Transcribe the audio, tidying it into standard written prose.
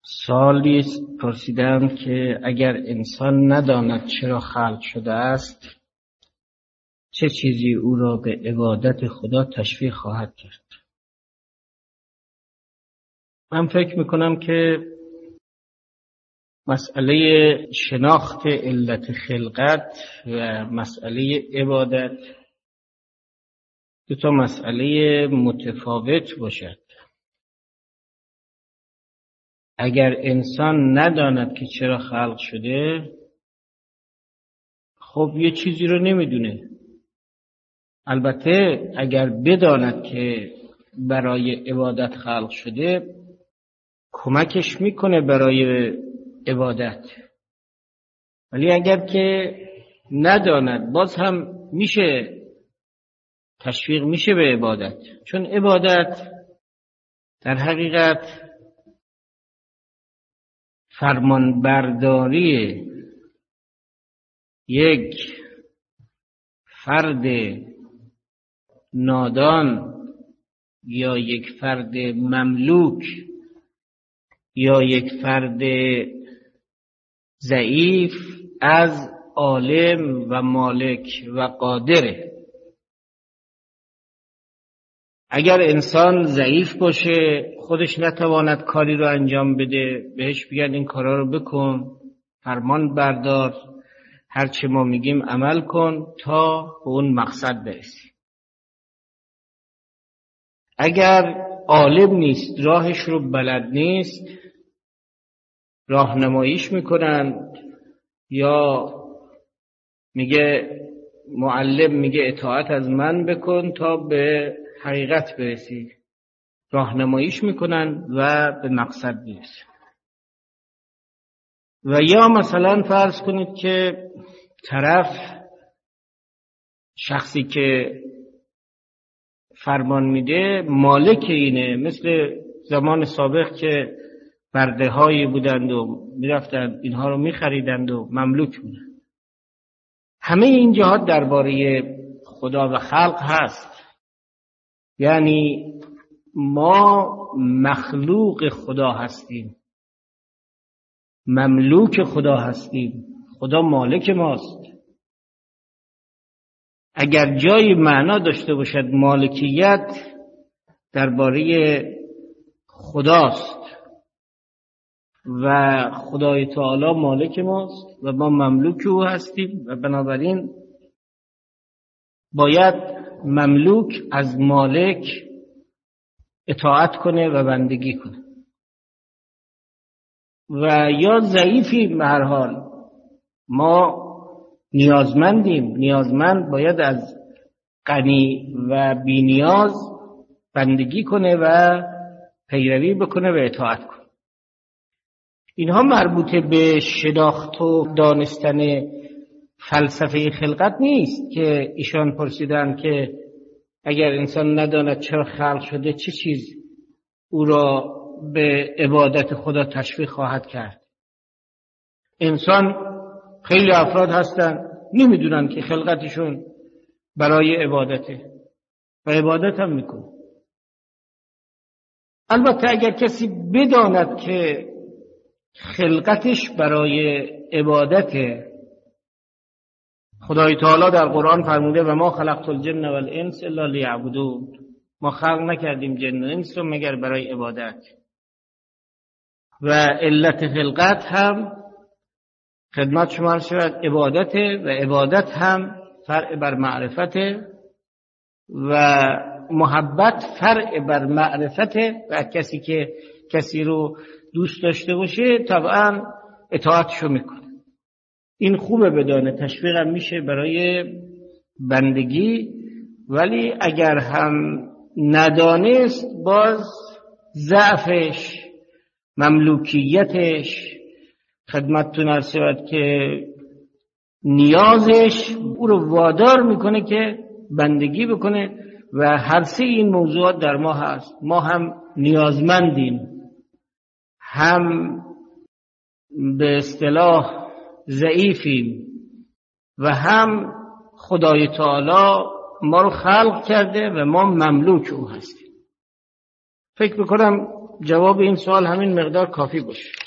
سوالی پرسیدم که اگر انسان نداند چرا خلق شده است، چه چیزی او را به عبادت خدا تشویق خواهد کرد؟ من فکر میکنم که مسئله شناخت علت خلقت و مسئله عبادت دو تا مسئله متفاوت باشد. اگر انسان نداند که چرا خلق شده، خب یه چیزی رو نمیدونه. البته اگر بداند که برای عبادت خلق شده، کمکش میکنه برای عبادت. ولی اگر که نداند، باز هم میشه تشویق میشه به عبادت، چون عبادت در حقیقت فرمانبرداری یک فرد نادان یا یک فرد مملوک یا یک فرد ضعیف از عالم و مالک و قادره. اگر انسان ضعیف باشه، خودش نتواند کاری رو انجام بده، بهش بگن این کارا رو بکن، فرمان بردار، هر چه ما میگیم عمل کن تا به اون مقصد برسی. اگر عالم نیست، راهش رو بلد نیست، راهنماییش میکنن یا میگه معلم میگه اطاعت از من بکن تا به حقیقت برسی، راهنماییش میکنن و به مقصد برسی. و یا مثلا فرض کنید که طرف شخصی که فرمان میده مالک اینه، مثل زمان سابق که برده هایی بودند و میرفتند اینها رو میخریدند و مملوک بودند. همه این جهات درباره خدا و خلق هست. یعنی ما مخلوق خدا هستیم، مملوک خدا هستیم، خدا مالک ماست. اگر جای معنا داشته باشد مالکیت درباره خداست و خدای تعالی مالک ماست و ما مملوک او هستیم و بنابراین باید مملوک از مالک اطاعت کنه و بندگی کنه. و یا ضعیفیم، به هر حال ما نیازمندیم، نیازمند باید از غنی و بی نیاز بندگی کنه و پیروی بکنه و اطاعت کنه. اینها مربوط به شناخت و دانستن فلسفه خلقت نیست که ایشان پرسیدن که اگر انسان نداند چرا خلق شده، چه چیز او را به عبادت خدا تشویق خواهد کرد. انسان خیلی افراد هستن نمیدونن که خلقتشون برای عبادته و عبادت هم میکنه. البته اگر کسی بداند که خلقتش برای عبادته، خدای تعالی در قرآن فرموده و ما خلقت الجن والانس الا لیعبدون، ما خلق نکردیم جن و انس رو مگر برای عبادت. و علت خلقت هم خدمت شما عرض شود عبادته و عبادت هم فرع بر معرفته و محبت فرع بر معرفته و کسی که کسی رو دوست داشته باشه طبعا اطاعتشو میکنه. این خوبه بدانه، تشویق هم میشه برای بندگی. ولی اگر هم ندانست، باز ضعفش، مملوکیتش، خدمتتون عرض شود که نیازش او رو وادار میکنه که بندگی بکنه. و هر سه این موضوعات در ما هست. ما هم نیازمندیم، هم به اصطلاح ضعیفیم و هم خدای تعالی ما رو خلق کرده و ما مملوک او هستیم. فکر میکنم جواب این سوال همین مقدار کافی باشه.